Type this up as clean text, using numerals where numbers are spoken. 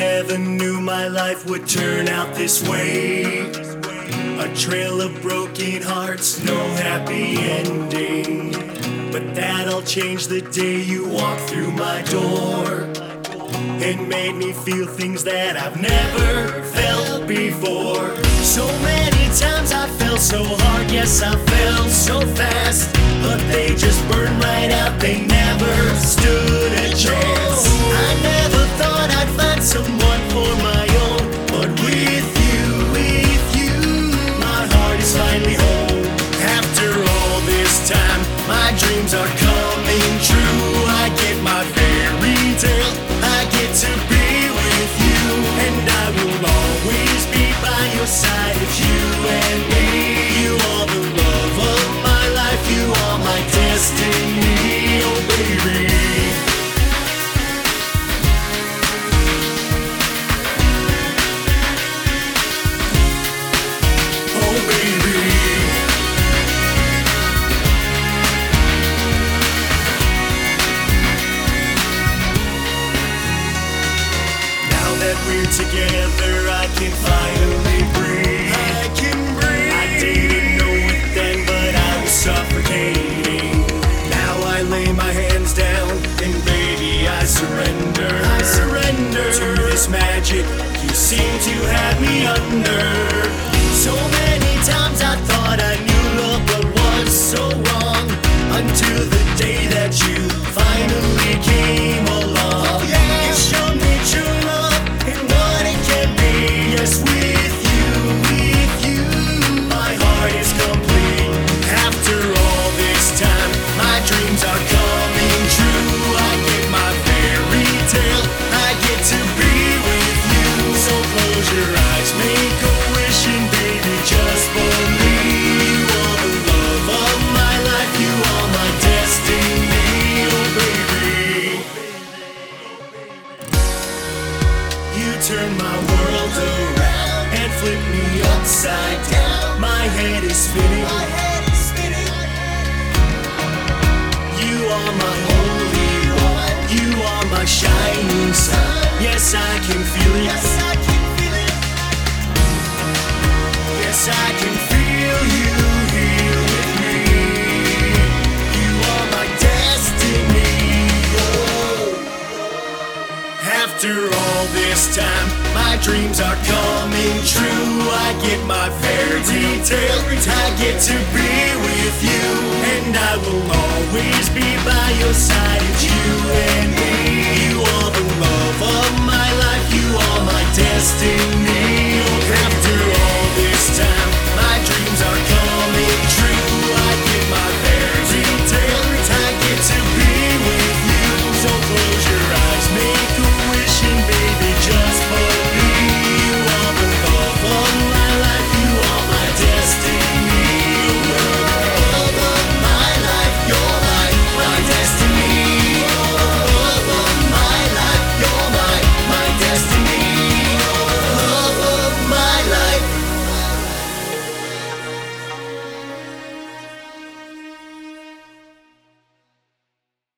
never knew my life would turn out this way. A trail of broken hearts, no happy ending. But that'll change the day you walk through my door and made me feel things that I've never felt before. So many times I fell so hard, yes I fell so fast, but they just burned right out, they never stood a chance. I never thought I'd find someone for my own, but with you, my heart is finally whole. After all this time, my dreams are coming true. I get my fairy tale, I get to be with you, and I will always be by your side. It's you and me. You are the love of my life, you are my destiny, oh baby. Oh baby. Now that we're together, I can finally breathe. I can breathe. I didn't know it then, but I was suffocating. Now I lay my hands down, and baby, I surrender. I surrender to this magic you seem to have me under. So many times I thought I knew love, but was so wrong, until the day that you finally came along. Oh, yeah. You showed me true love and what it can be. Yes, with you, my heart is complete. After all this time, my dreams are coming true. I get my fairy tale, I get to be with you. So close your eyes, make a wish, and baby, just believe. You are the love of my life, you are my destiny, oh baby. You turn my world around and flip me upside down. My head is spinning. You are my holy one. You are my shining sun. Yes, I can feel it. Yes, I can feel you here with me. You are my destiny. Oh. After all this time, my dreams are coming true. I get my fairy tale, I get to be with you, and I will always be by your side. It's you and me. You are the love of my life, you are my destiny.